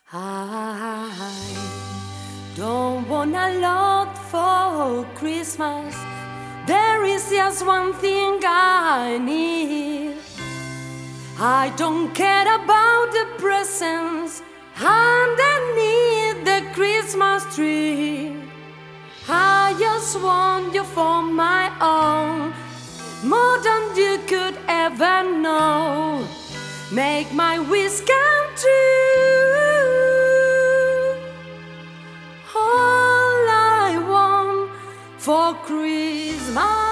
I don't want a lot for Christmas. There is just one thing I need. I don't care about the presents underneath the Christmas tree. I just want you for my own, more than you could ever know. Make my wish come true. All I want for Christmas